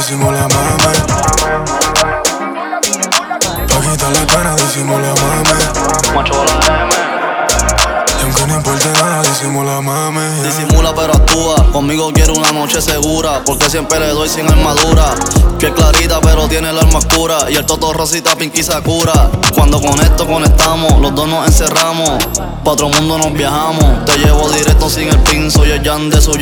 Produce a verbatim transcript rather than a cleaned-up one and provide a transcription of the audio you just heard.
disimula, mami. Pa' quitar la pena, disimula, mami. Macho la M. Y aunque no importe nada, disimula, mami. Disimula pero actúa, conmigo quiere una noche segura, porque siempre le doy sin armadura. Piel clarita pero tiene el alma oscura, y el toto rosita Pinky Sakura. Cuando conecto conectamos, los dos nos encerramos, pa' otro mundo nos viajamos. Te llevo directo sin el pin, soy el Jan de su